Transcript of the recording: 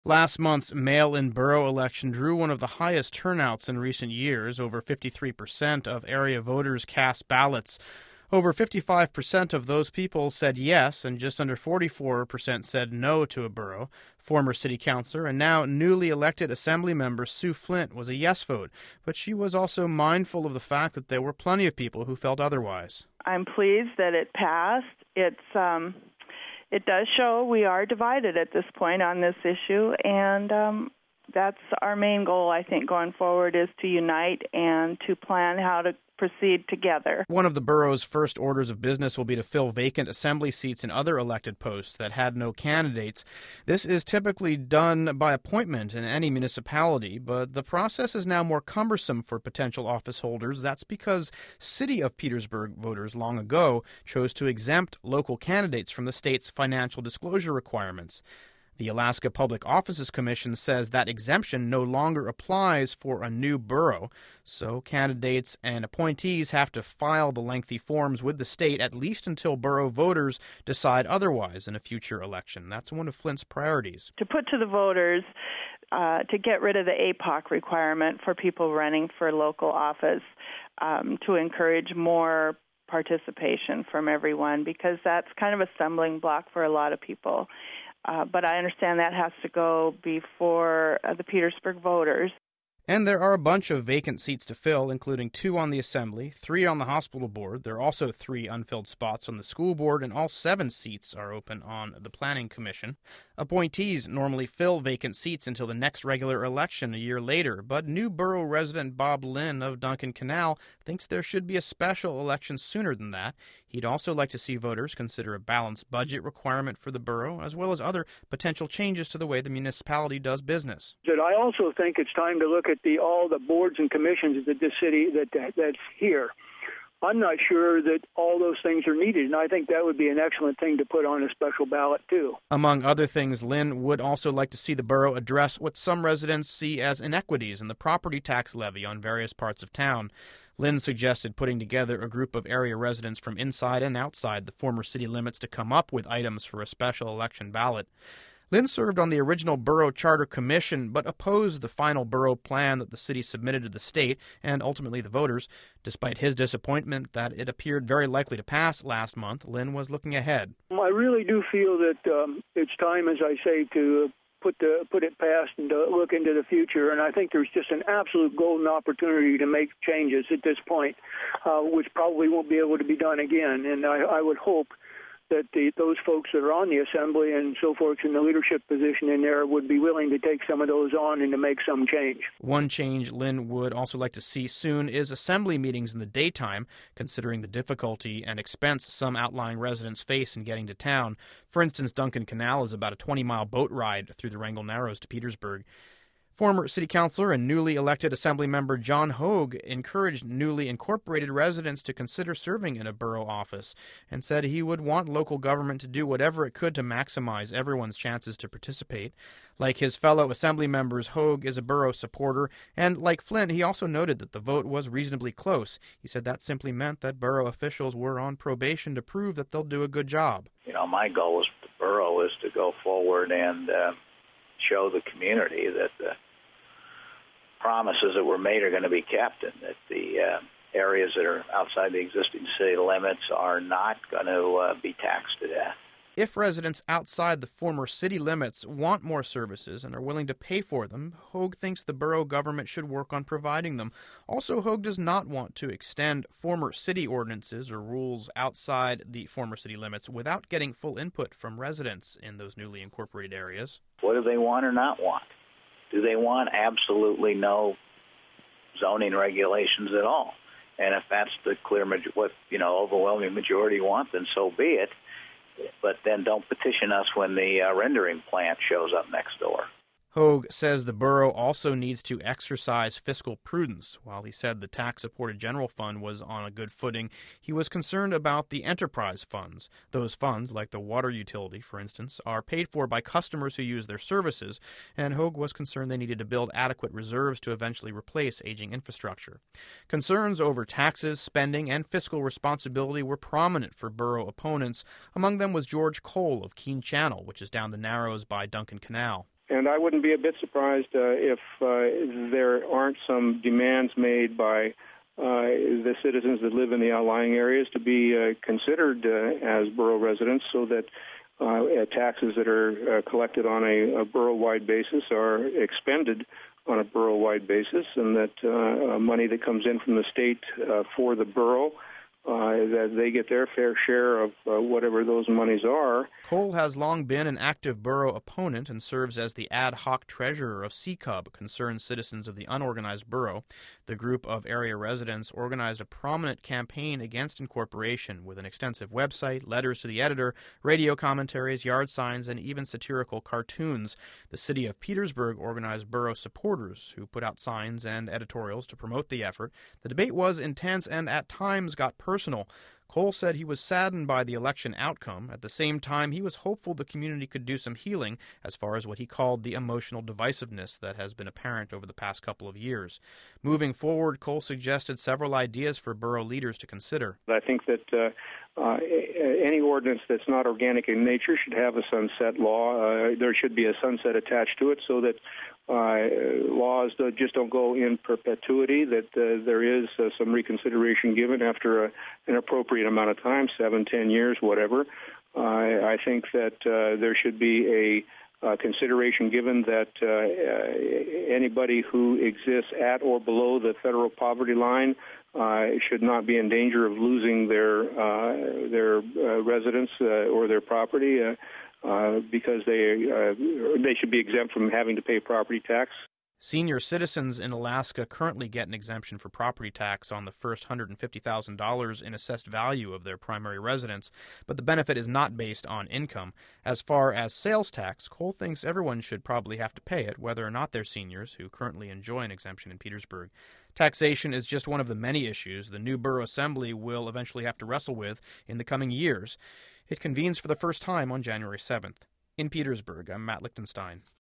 Last month's mail-in borough election drew one of the highest turnouts in recent years. Over 53% of area voters cast ballots. Over 55% of those people said yes, and just under 44% said no to a borough. Former city councilor and now newly elected assembly member Sue Flint was a yes vote, but she was also mindful of the fact that there were plenty of people who felt otherwise. I'm pleased that it passed. It does show we are divided at this point on this issue, and that's our main goal, I think, going forward, is to unite and to plan how to proceed together. One of the borough's first orders of business will be to fill vacant assembly seats in other elected posts that had no candidates. This is typically done by appointment in any municipality, but the process is now more cumbersome for potential office holders. That's because City of Petersburg voters long ago chose to exempt local candidates from the state's financial disclosure requirements. The Alaska Public Offices Commission says that exemption no longer applies for a new borough, so candidates and appointees have to file the lengthy forms with the state at least until borough voters decide otherwise in a future election. That's one of Flint's priorities. To put to the voters to get rid of the APOC requirement for people running for local office, to encourage more participation from everyone, because that's kind of a stumbling block for a lot of people. But I understand that has to go before the Petersburg voters. And there are a bunch of vacant seats to fill, including 2 on the Assembly, 3 on the Hospital Board. There are also 3 unfilled spots on the School Board, and all 7 seats are open on the Planning Commission. Appointees normally fill vacant seats until the next regular election a year later, but new borough resident Bob Lynn of Duncan Canal thinks there should be a special election sooner than that. He'd also like to see voters consider a balanced budget requirement for the borough, as well as other potential changes to the way the municipality does business. I also think it's time to look at all the boards and commissions that this city that's here. I'm not sure that all those things are needed, and I think that would be an excellent thing to put on a special ballot, too. Among other things, Lynn would also like to see the borough address what some residents see as inequities in the property tax levy on various parts of town. Lynn suggested putting together a group of area residents from inside and outside the former city limits to come up with items for a special election ballot. Lynn served on the original Borough Charter Commission, but opposed the final borough plan that the city submitted to the state and ultimately the voters. Despite his disappointment that it appeared very likely to pass last month, Lynn was looking ahead. I really do feel that it's time, as I say, to put it past and to look into the future. And I think there's just an absolute golden opportunity to make changes at this point, which probably won't be able to be done again. And I would hope that those folks that are on the Assembly and so forth in the leadership position in there would be willing to take some of those on and to make some change. One change Lynn would also like to see soon is Assembly meetings in the daytime, considering the difficulty and expense some outlying residents face in getting to town. For instance, Duncan Canal is about a 20-mile boat ride through the Wrangell Narrows to Petersburg. Former city councilor and newly elected assembly member John Hogue encouraged newly incorporated residents to consider serving in a borough office and said he would want local government to do whatever it could to maximize everyone's chances to participate. Like his fellow assembly members, Hogue is a borough supporter, and like Flint, he also noted that the vote was reasonably close. He said that simply meant that borough officials were on probation to prove that they'll do a good job. My goal with the borough is to go forward and show the community that the promises that were made are going to be kept, and that the areas that are outside the existing city limits are not going to be taxed to death. If residents outside the former city limits want more services and are willing to pay for them, Hogue thinks the borough government should work on providing them. Also, Hogue does not want to extend former city ordinances or rules outside the former city limits without getting full input from residents in those newly incorporated areas. What do they want or not want? Do they want absolutely no zoning regulations at all? And if that's the clear overwhelming majority want, then so be it. But then don't petition us when the rendering plant shows up next door. Hogue says the borough also needs to exercise fiscal prudence. While he said the tax-supported general fund was on a good footing, he was concerned about the enterprise funds. Those funds, like the water utility, for instance, are paid for by customers who use their services, and Hogue was concerned they needed to build adequate reserves to eventually replace aging infrastructure. Concerns over taxes, spending, and fiscal responsibility were prominent for borough opponents. Among them was George Cole of Keene Channel, which is down the Narrows by Duncan Canal. And I wouldn't be a bit surprised if there aren't some demands made by the citizens that live in the outlying areas to be considered as borough residents, so that taxes that are collected on a borough-wide basis are expended on a borough-wide basis, and that money that comes in from the state for the borough, that they get their fair share of whatever those monies are. Cole has long been an active borough opponent and serves as the ad hoc treasurer of CCUB, Concerned Citizens of the Unorganized Borough. The group of area residents organized a prominent campaign against incorporation with an extensive website, letters to the editor, radio commentaries, yard signs, and even satirical cartoons. The city of Petersburg organized borough supporters who put out signs and editorials to promote the effort. The debate was intense and at times got personal. Cole said he was saddened by the election outcome. At the same time, he was hopeful the community could do some healing as far as what he called the emotional divisiveness that has been apparent over the past couple of years. Moving forward, Cole suggested several ideas for borough leaders to consider. I think that any ordinance that's not organic in nature should have a sunset law. There should be a sunset attached to it so that laws just don't go in perpetuity, that there is some reconsideration given after an appropriate amount of time, 7, 10 years, whatever. I think that there should be a consideration given that anybody who exists at or below the federal poverty line should not be in danger of losing their residence or their property because they should be exempt from having to pay property tax. Senior citizens in Alaska currently get an exemption for property tax on the first $150,000 in assessed value of their primary residence, but the benefit is not based on income. As far as sales tax, Cole thinks everyone should probably have to pay it, whether or not they're seniors who currently enjoy an exemption in Petersburg. Taxation is just one of the many issues the new borough assembly will eventually have to wrestle with in the coming years. It convenes for the first time on January 7th. In Petersburg, I'm Matt Lichtenstein.